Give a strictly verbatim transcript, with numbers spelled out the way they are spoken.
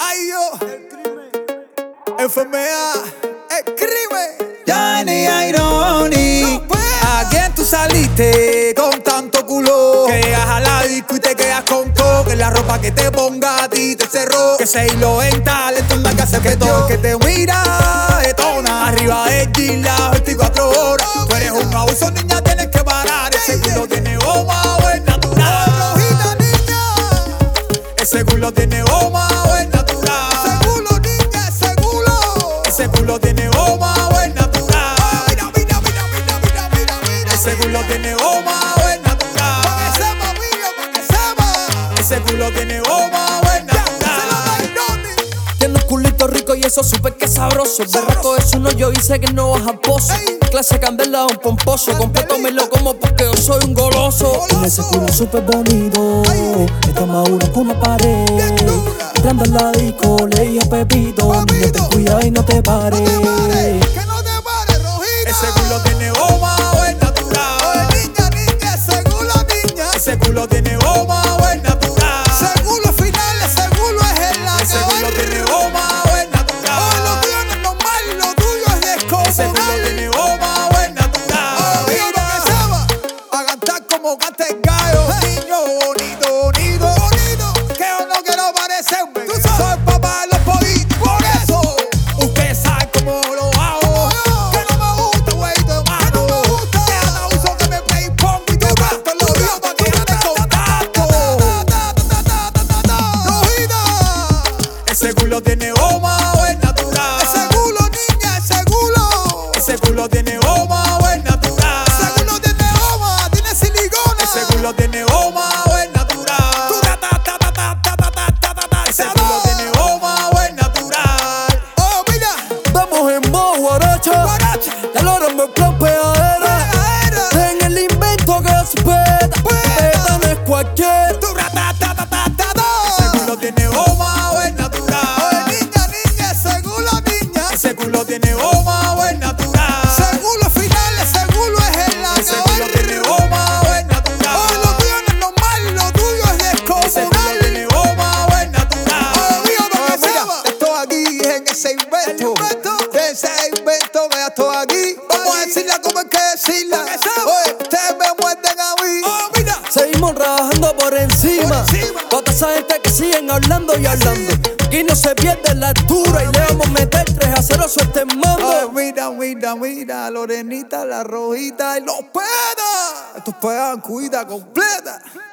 Ayo, enfermedad, el crimen. Johnny Ironi, No puedo. ¿a quién tú saliste con tanto culo? Que llegas a la disco y te quedas con todo. Que la ropa que te ponga a ti te cerró. Que ese hilo en talento anda que hace que todo. Que te mira de tona, arriba de jean las veinticuatro horas. Tú eres un abuso, niña, tienes que parar. Ese culo tiene goma o es natural. Rojita, niña. Ese culo tiene goma o es natural. Ese culo, niña, ese culo. Ese culo tiene goma o es natural. Mira, mira, mira, mira, mira, mira, mira. Ese culo tiene goma o es Pa' que natural. sepa, mira, pa' que sepa. Ese culo tiene goma o es Ya, se lo da natural. Ironi. Tiene un culito rico y eso supe que es sabroso. El berraco es uno, yo hice que no baja pozo. Ey. Clase candela, un pomposo. Completo me lo como porque yo soy un goloso. Tiene ese culo súper bonito. Está más duro que una pared. Bien dura. Entrando al la disco, le dije a Pepito. Niña, Papito. ten cuidado y no te pares. No te pares, que no te pares, Rojita. Ese culo tiene goma o es Oye, natural. niña, niña, ese culo, niña. Ese culo tiene goma o es natural. Ese culo final, ese culo es en la Ese culo tiene goma o es Oye, lo natural. tuyo no es normal y lo tuyo es Ese culo descomunal. tiene goma o es natural. Oye, para que sepa, a cantar como canta el gallo. Niño bonito, bonito, bonito. Que yo no quiero parecerme. Tú sabes, soy el papá de los políticos. Por eso, Usted sabe cómo lo hago. que no me gusta, güey, de mano. no me gusta. Que anda uso que me play pong y te canto los ríos pa' que ande contacto. Rojita, Ese culo tiene goma o es natural. ese culo, niña, ese culo. Ese culo tiene goma o es natural. Ese culo tiene goma, tiene silicona. Ese culo tiene goma o es natural. Ese culo tiene goma o es natural. Oh, mira, Vamos en modo guaracha. guaracha. Ya lo harán en plan peadera. Pegadera. En el invento que se peta. Peta no es cualquier. Ese culo tiene goma o es natural. Oye, niña, niña, ese culo, niña. Ese culo tiene goma o es natural. Ese culo final, ese culo es en la Ese culo tiene goma o es Oye, lo natural. tuyo no es normal y lo tuyo es Ese culo descomunal. tiene goma o es natural. Oye, mío, para que Mira, sepa. Estoy aquí en ese invento. De ese invento que ya estoy aquí. Vamos a decirla como hay que decirla. Oye, ustedes me muerden a mí. Oh, mira. Seguimos trabajando por encima. Por encima. Toda esa gente que siguen hablando y hablando. Aquí no se pierde la altura y le vamos a meter tres a cero suerte en Ay, mando. mira, mira, mira, Lorenita, la rojita y los pedas. Estos pedas cuida completa.